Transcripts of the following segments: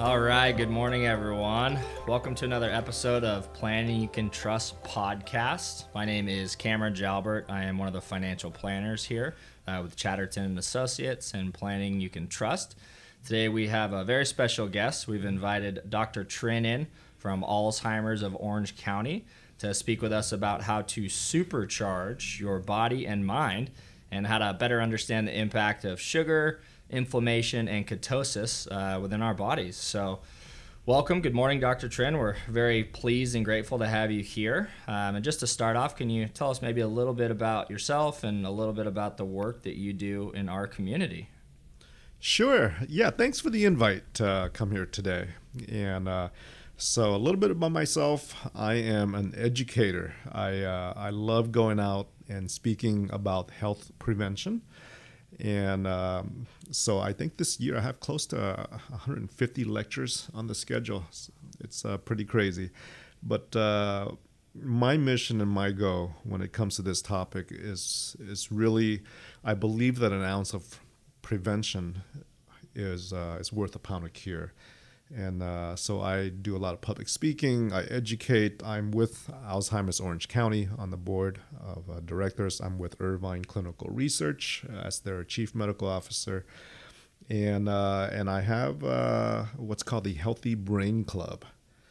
All right, good morning, everyone. Welcome to another episode of Planning You Can Trust podcast. My name is Cameron Jalbert. I am one of the financial planners here with Chatterton Associates and Planning You Can Trust. Today we have a very special guest. We've invited Dr. Trin in from Alzheimer's of Orange County to speak with us about how to supercharge your body and mind and how to better understand the impact of sugar, inflammation, and ketosis within our bodies. So welcome. Good morning, Dr. Trin. We're very pleased and grateful to have you here. And just to start off, can you tell us maybe a little bit about yourself and a little bit about the work that you do in our community? Sure. Yeah, thanks for the invite to come here today. And so a little bit about myself. I am an educator. I love going out and speaking about health prevention. And so I think this year I have close to 150 lectures on the schedule. It's pretty crazy. But my mission and my goal when it comes to this topic is really, I believe that an ounce of prevention is worth a pound of cure. And so I do a lot of public speaking. I educate. I'm with Alzheimer's Orange County on the board of directors. I'm with Irvine Clinical Research as their chief medical officer. And I have what's called the Healthy Brain Club.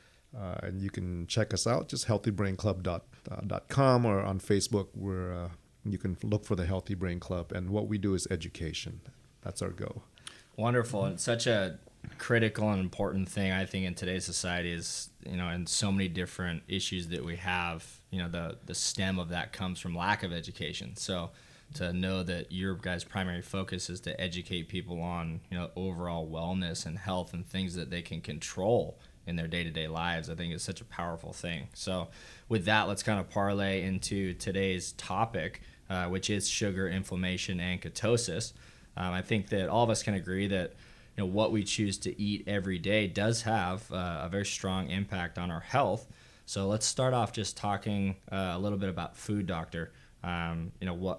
And you can check us out, just healthybrainclub.com or on Facebook where you can look for the Healthy Brain Club. And what we do is education. That's our goal. Wonderful. It's such a critical and important thing, I think, in today's society is, and so many different issues that we have, the stem of that comes from lack of education. So to know that your guys' primary focus is to educate people on, overall wellness and health and things that they can control in their day-to-day lives, I think is such a powerful thing. So with that, let's kind of parlay into today's topic, which is sugar, inflammation, and ketosis. I think that all of us can agree that what we choose to eat every day does have a very strong impact on our health. So let's start off just talking a little bit about food, doctor. How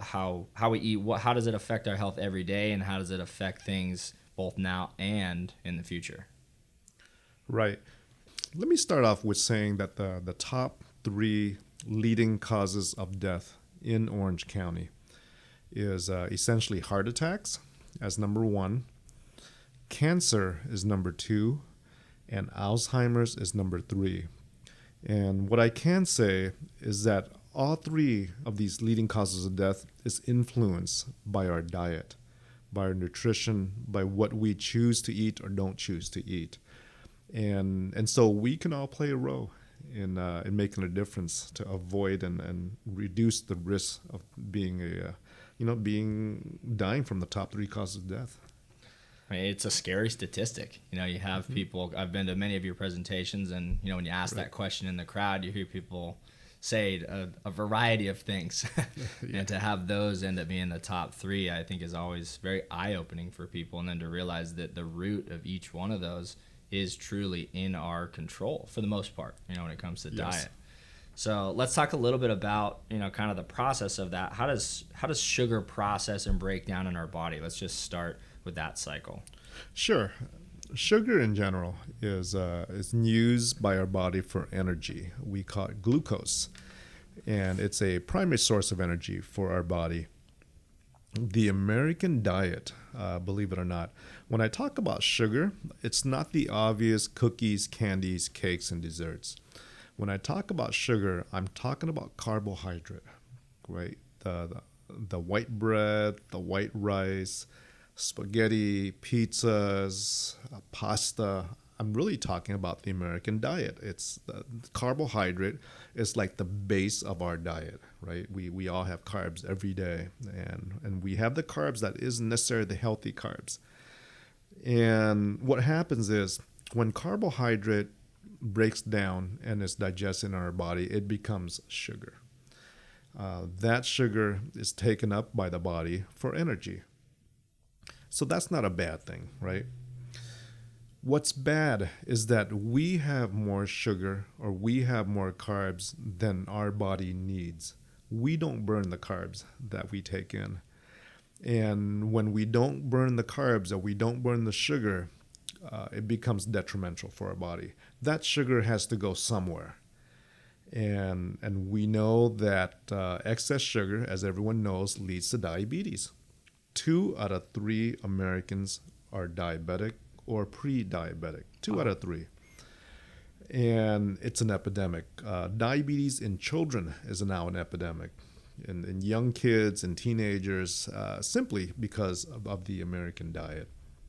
we eat, how does it affect our health every day, and how does it affect things both now and in the future? Right. Let me start off with saying that the top 3 leading causes of death in Orange County is essentially heart attacks as number 1. Cancer is number 2, and Alzheimer's is number 3. And what I can say is that all 3 of these leading causes of death is influenced by our diet, by our nutrition, by what we choose to eat or don't choose to eat. And so we can all play a role in making a difference to avoid and reduce the risk of being dying from the top 3 causes of death. I mean, it's a scary statistic. You have people, I've been to many of your presentations, and, when you ask that question in the crowd, you hear people say a variety of things. Yeah. And to have those end up being the top 3, I think is always very eye-opening for people. And then to realize that the root of each one of those is truly in our control for the most part, when it comes to diet. So let's talk a little bit about, kind of the process of that. How does sugar process and break down in our body? Let's just start with that cycle. Sure. Sugar in general is used by our body for energy. We call it glucose, and it's a primary source of energy for our body. The American diet, believe it or not, when I talk about sugar, it's not the obvious cookies, candies, cakes, and desserts. When I talk about sugar, I'm talking about carbohydrate, right? The white bread, the white rice, spaghetti, pizzas, pasta. I'm really talking about the American diet. It's the carbohydrate is like the base of our diet, right? We all have carbs every day, and we have the carbs that isn't necessarily the healthy carbs. And what happens is when carbohydrate breaks down and is digested in our body, it becomes sugar. That sugar is taken up by the body for energy. So that's not a bad thing, right? What's bad is that we have more sugar or we have more carbs than our body needs. We don't burn the carbs that we take in. And when we don't burn the carbs or we don't burn the sugar, it becomes detrimental for our body. That sugar has to go somewhere. And we know that excess sugar, as everyone knows, leads to diabetes. 2 out of 3 Americans are diabetic or pre-diabetic. 2 out of 3. And it's an epidemic. Diabetes in children is now an epidemic. In young kids and teenagers, simply because of the American diet.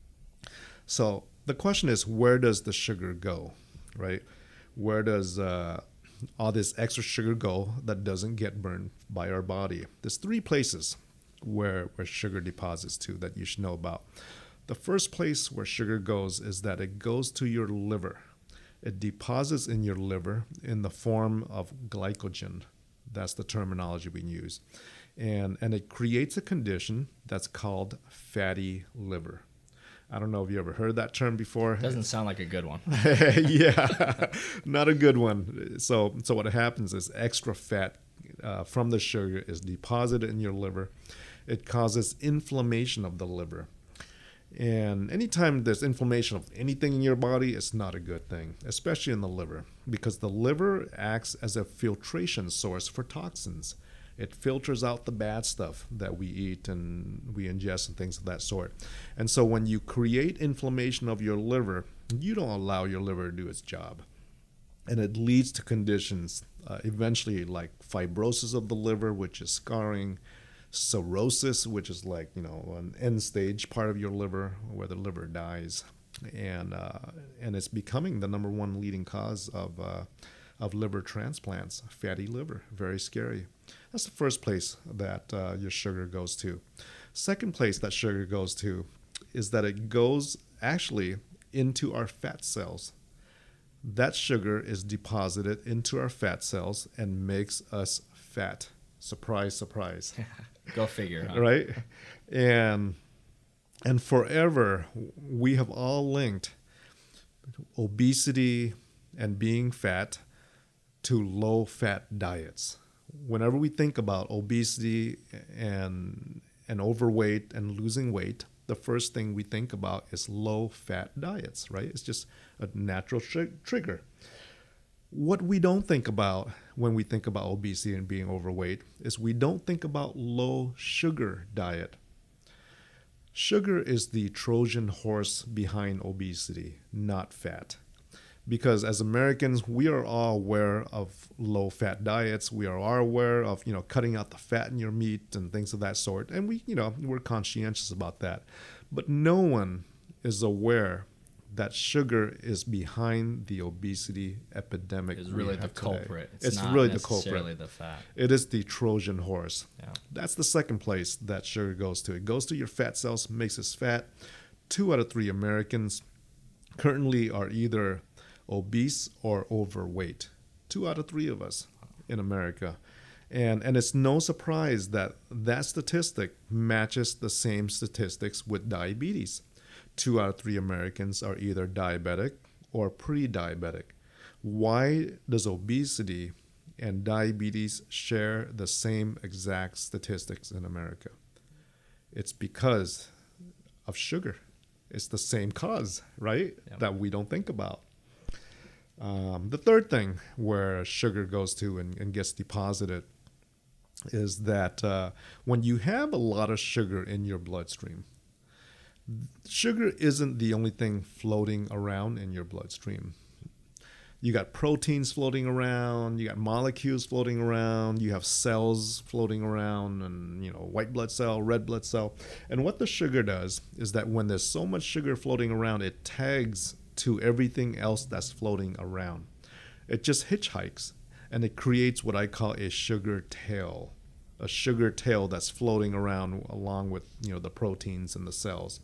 So the question is, where does the sugar go, right? Where does all this extra sugar go that doesn't get burned by our body? There's 3 places where sugar deposits to that you should know about. The first place where sugar goes is that it goes to your liver. It deposits in your liver in the form of glycogen. That's the terminology we use. And it creates a condition that's called fatty liver. I don't know if you ever heard that term before. Doesn't sound like a good one. Yeah, not a good one. So what happens is extra fat from the sugar is deposited in your liver. It causes inflammation of the liver. And anytime there's inflammation of anything in your body, it's not a good thing, especially in the liver, because the liver acts as a filtration source for toxins. It filters out the bad stuff that we eat and we ingest and things of that sort. And so when you create inflammation of your liver, you don't allow your liver to do its job. And it leads to conditions eventually like fibrosis of the liver, which is scarring, cirrhosis, which is like, an end stage part of your liver where the liver dies. And it's becoming the number 1 leading cause of liver transplants, fatty liver. Very scary. That's the first place that your sugar goes to. Second place that sugar goes to is that it goes actually into our fat cells. That sugar is deposited into our fat cells and makes us fat. Surprise, surprise. Go figure, huh? Right? And forever, we have all linked obesity and being fat to low-fat diets. Whenever we think about obesity and overweight and losing weight, the first thing we think about is low-fat diets, right? It's just a natural trigger. What we don't think about when we think about obesity and being overweight is we don't think about low-sugar diet. Sugar is the Trojan horse behind obesity, not fat. Because as Americans, we are all aware of low-fat diets. We are all aware of, cutting out the fat in your meat and things of that sort. And we're conscientious about that. But no one is aware that sugar is behind the obesity epidemic. It's really the culprit. It's not really the necessarily culprit. The fat. It is the Trojan horse. Yeah. That's the second place that sugar goes to. It goes to your fat cells, makes us fat. 2 out of 3 Americans currently are either obese or overweight. 2 out of 3 of us in America. And it's no surprise that statistic matches the same statistics with diabetes. 2 out of 3 Americans are either diabetic or pre-diabetic. Why does obesity and diabetes share the same exact statistics in America? It's because of sugar. It's the same cause, right? Yep. That we don't think about. The third thing where sugar goes to and gets deposited is that when you have a lot of sugar in your bloodstream, sugar isn't the only thing floating around in your bloodstream. You got proteins floating around, you got molecules floating around, you have cells floating around, and white blood cell, red blood cell. And what the sugar does is that when there's so much sugar floating around, it tags to everything else that's floating around. It just hitchhikes, and it creates what I call a sugar tail. A sugar tail that's floating around along with the proteins and the cells.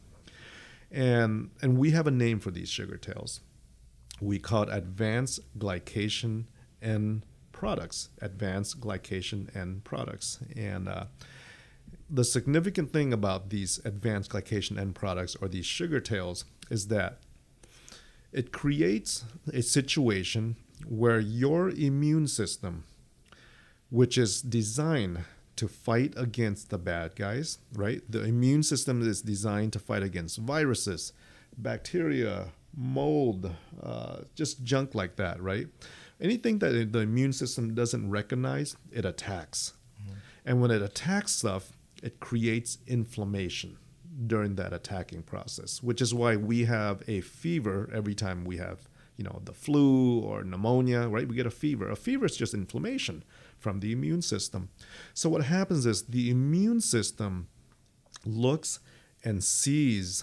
And we have a name for these sugar tails. We call it advanced glycation end products. Advanced glycation end products. And the significant thing about these advanced glycation end products, or these sugar tails, is that it creates a situation where your immune system, which is designed to fight against the bad guys, right? The immune system is designed to fight against viruses, bacteria, mold, just junk like that, right? Anything that the immune system doesn't recognize, it attacks. And when it attacks stuff, it creates inflammation during that attacking process, which is why we have a fever every time we have, the flu or pneumonia, right? We get a fever. A fever is just inflammation from the immune system. So what happens is the immune system looks and sees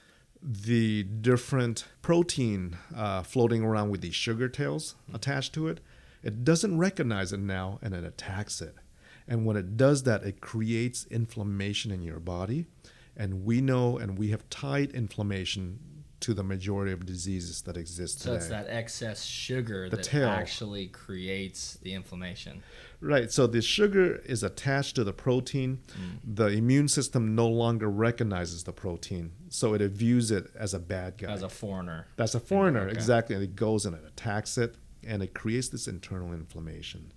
the different protein floating around with these sugar tails attached to it. It doesn't recognize it now, and it attacks it. And when it does that, it creates inflammation in your body. And we know, and we have tied inflammation to the majority of diseases that exist today. So it's that excess sugar that actually creates the inflammation. Right. So the sugar is attached to the protein. The immune system no longer recognizes the protein. So it views it as a bad guy. As a foreigner. That's a foreigner, okay. Exactly. And it goes and it attacks it, and it creates this internal inflammation.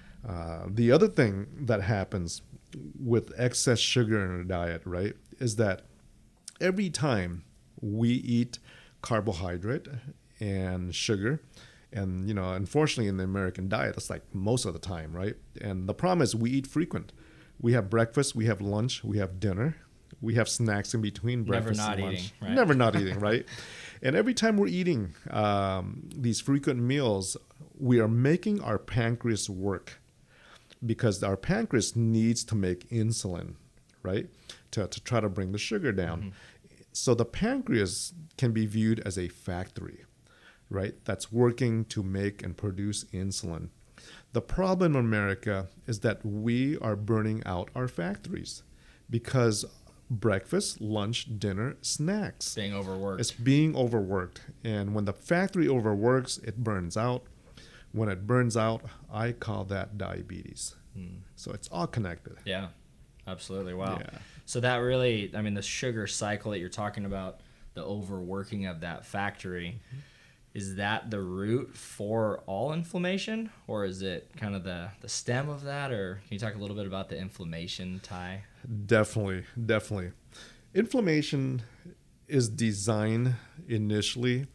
The other thing that happens with excess sugar in our diet, right, is that every time we eat carbohydrate and sugar, and unfortunately in the American diet, it's like most of the time, right? And the problem is we eat frequent. We have breakfast, we have lunch, we have dinner, we have snacks in between breakfast and lunch. Eating, right? Never not eating, right? And every time we're eating these frequent meals, we are making our pancreas work, because our pancreas needs to make insulin, right, to try to bring the sugar down. So the pancreas can be viewed as a factory, right, that's working to make and produce insulin. The problem in America is that we are burning out our factories because breakfast, lunch, dinner, snacks. Being overworked. It's being overworked. And when the factory overworks, it burns out. When it burns out, I call that diabetes. So it's all connected. Yeah, absolutely. Wow. Yeah. So that really, the sugar cycle that you're talking about, the overworking of that factory, is that the root for all inflammation, or is it kind of the stem of that? Or can you talk a little bit about the inflammation tie? Definitely. Inflammation is designed initially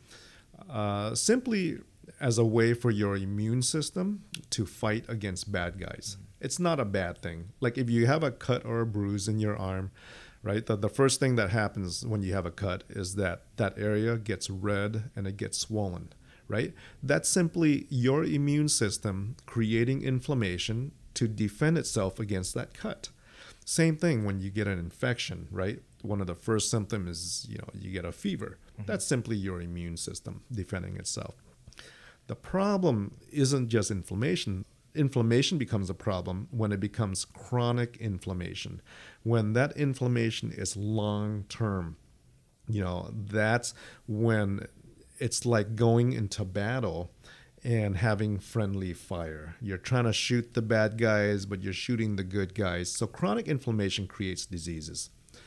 simply as a way for your immune system to fight against bad guys. It's not a bad thing. Like if you have a cut or a bruise in your arm, right, the first thing that happens when you have a cut is that area gets red and it gets swollen, right? That's simply your immune system creating inflammation to defend itself against that cut. Same thing when you get an infection, right? One of the first symptoms is, you get a fever. That's simply your immune system defending itself. The problem isn't just inflammation. Inflammation becomes a problem when it becomes chronic inflammation. When that inflammation is long-term, that's when it's like going into battle and having friendly fire. You're trying to shoot the bad guys, but you're shooting the good guys. So chronic inflammation creates diseases.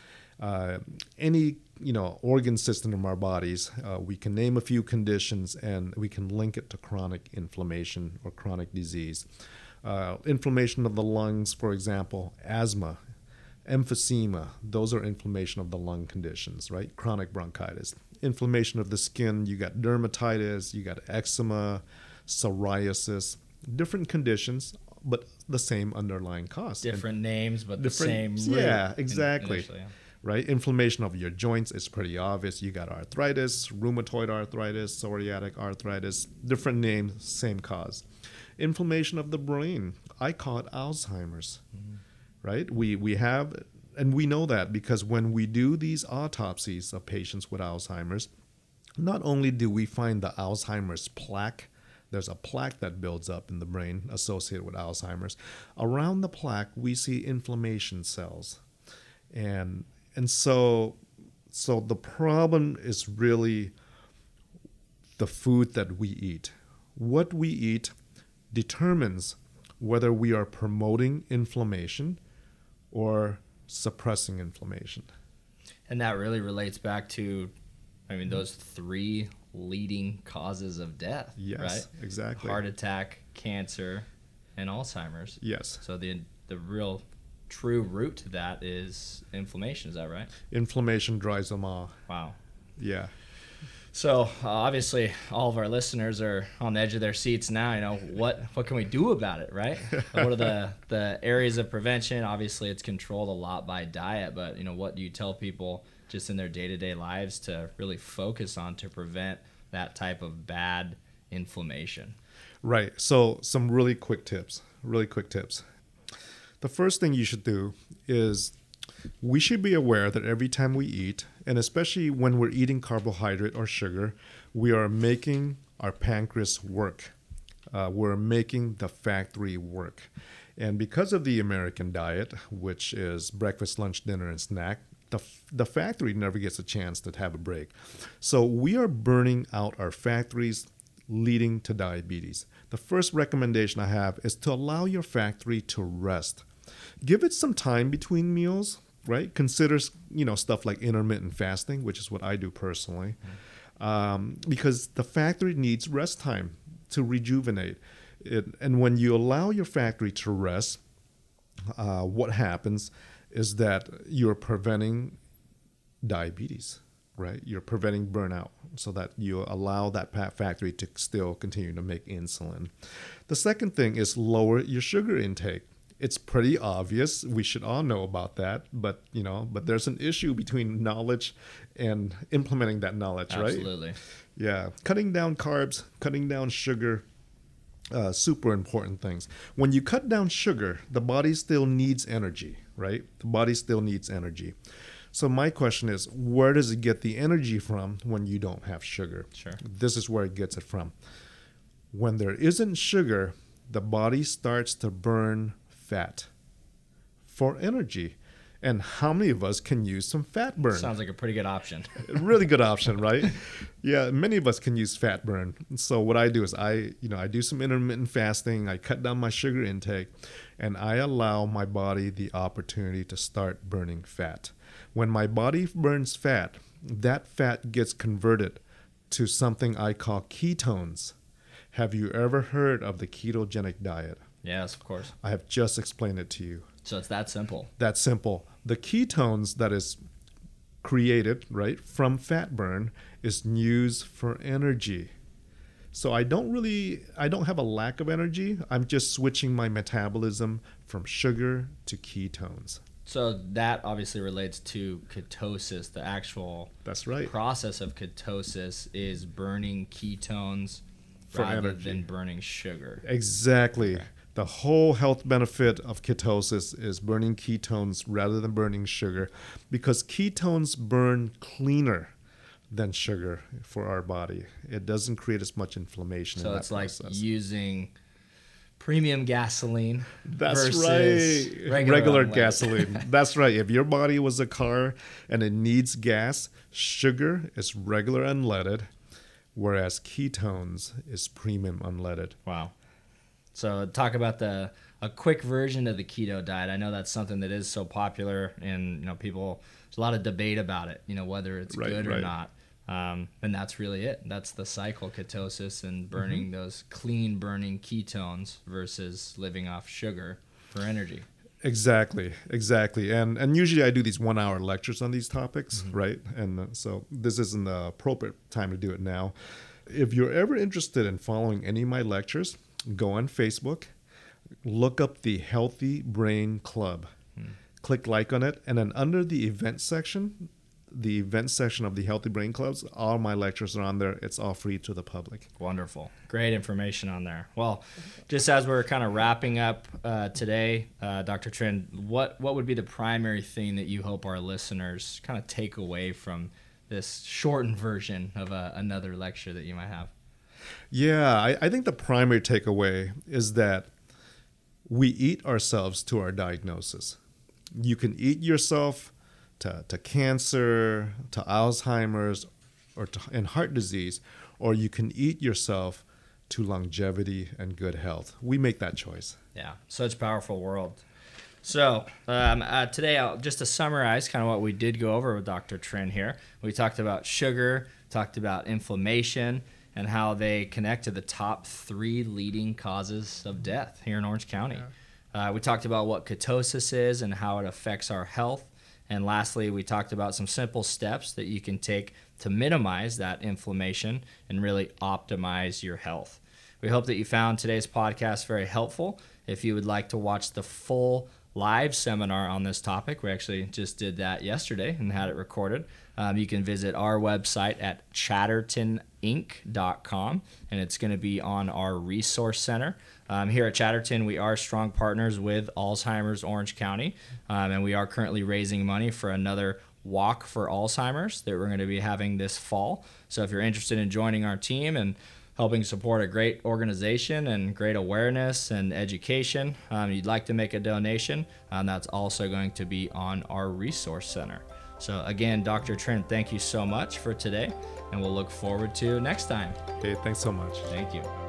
Any organ system in our bodies, we can name a few conditions and we can link it to chronic inflammation or chronic disease. Inflammation of the lungs, for example, asthma, emphysema, those are inflammation of the lung conditions, right? Chronic bronchitis. Inflammation of the skin, you got dermatitis, you got eczema, psoriasis, different conditions, but the same underlying cause. Different names, but the same root. Yeah, exactly. Right? Inflammation of your joints is pretty obvious. You got arthritis, rheumatoid arthritis, psoriatic arthritis, different names, same cause. Inflammation of the brain, I call it Alzheimer's, right? We have, and we know that because when we do these autopsies of patients with Alzheimer's, not only do we find the Alzheimer's plaque, there's a plaque that builds up in the brain associated with Alzheimer's. Around the plaque, we see inflammation cells. And so the problem is really the food that we eat. What we eat determines whether we are promoting inflammation or suppressing inflammation. And that really relates back to, those three leading causes of death, yes, right? Exactly. Heart attack, cancer, and Alzheimer's. Yes. So the real true root to that is inflammation. Is that right? Inflammation drives them all. Wow. Yeah. So obviously, all of our listeners are on the edge of their seats now. You know, what can we do about it, right? What are the areas of prevention? Obviously, it's controlled a lot by diet, but you know, what do you tell people just in their day-to-day lives to really focus on to prevent that type of bad inflammation? Right. So some really quick tips. The first thing you should do is we should be aware that every time we eat, and especially when we're eating carbohydrate or sugar, we are making our pancreas work. We're making the factory work. And because of the American diet, which is breakfast, lunch, dinner, and snack, the factory never gets a chance to have a break. So we are burning out our factories, leading to diabetes. The first recommendation I have is to allow your factory to rest. Give it some time between meals, right? Consider, stuff like intermittent fasting, which is what I do personally, because the factory needs rest time to rejuvenate. And when you allow your factory to rest, what happens is that you're preventing diabetes, right? You're preventing burnout so that you allow that factory to still continue to make insulin. The second thing is lower your sugar intake. It's pretty obvious. We should all know about that, but there's an issue between knowledge and implementing that knowledge, right? Absolutely. Yeah. Cutting down carbs, cutting down sugar, super important things. When you cut down sugar, the body still needs energy, right? The body still needs energy. So my question is, where does it get the energy from when you don't have sugar? Sure. This is where it gets it from. When there isn't sugar, the body starts to burn fat for energy. And how many of us can use some fat burn? Sounds like a pretty good option. Really good option, right? Yeah, many of us can use fat burn. So what I do is I do some intermittent fasting. I cut down my sugar intake, and I allow my body the opportunity to start burning fat. When my body burns fat, that fat gets converted to something I call ketones. Have you ever heard of the ketogenic diet? Yes, of course. I have just explained it to you. So it's that simple. That simple. The ketones that is created, right, from fat burn is used for energy. So I don't have a lack of energy. I'm just switching my metabolism from sugar to ketones. So that obviously relates to ketosis. The actual That's right. process of ketosis is burning ketones For rather energy. than burning sugar. Exactly. Okay. The whole health benefit of ketosis is burning ketones rather than burning sugar, because ketones burn cleaner than sugar for our body. It doesn't create as much inflammation in that process. So it's like using premium gasoline That's versus right. Regular gasoline. That's right. If your body was a car and it needs gas, sugar is regular unleaded, whereas ketones is premium unleaded. Wow. So talk about a quick version of the keto diet. I know that's something that is so popular, and people. There's a lot of debate about it. Whether it's good or not. And that's really it. That's the cycle: ketosis and burning those clean burning ketones versus living off sugar for energy. Exactly. And usually I do these 1-hour lectures on these topics, right? And so this isn't the appropriate time to do it now. If you're ever interested in following any of my lectures, go on Facebook, look up the Healthy Brain Club, click like on it, and then under the event section of the Healthy Brain Clubs, all my lectures are on there. It's all free to the public. Wonderful. Great information on there. Well, just as we're kind of wrapping up today, Dr. Trinh, what would be the primary thing that you hope our listeners kind of take away from this shortened version of another lecture that you might have? Yeah, I think the primary takeaway is that we eat ourselves to our diagnosis. You can eat yourself to cancer, to Alzheimer's, or and heart disease, or you can eat yourself to longevity and good health. We make that choice. Yeah, such a powerful world. So today, just to summarize kind of what we did go over with Dr. Trinh here, we talked about sugar, talked about inflammation, and how they connect to the top 3 leading causes of death here in Orange County. Yeah. We talked about what ketosis is and how it affects our health, And lastly, we talked about some simple steps that you can take to minimize that inflammation and really optimize your health. We hope that you found today's podcast very helpful. If you would like to watch the full live seminar on this topic, we actually just did that yesterday and had it recorded. You can visit our website at chattertoninc.com, and it's going to be on our resource center. Here at Chatterton, we are strong partners with Alzheimer's Orange County, and we are currently raising money for another Walk for Alzheimer's that we're going to be having this fall. So if you're interested in joining our team and helping support a great organization and great awareness and education, you'd like to make a donation, that's also going to be on our resource center. So again, Dr. Trent, thank you so much for today, and we'll look forward to next time. Okay, thanks so much. Thank you.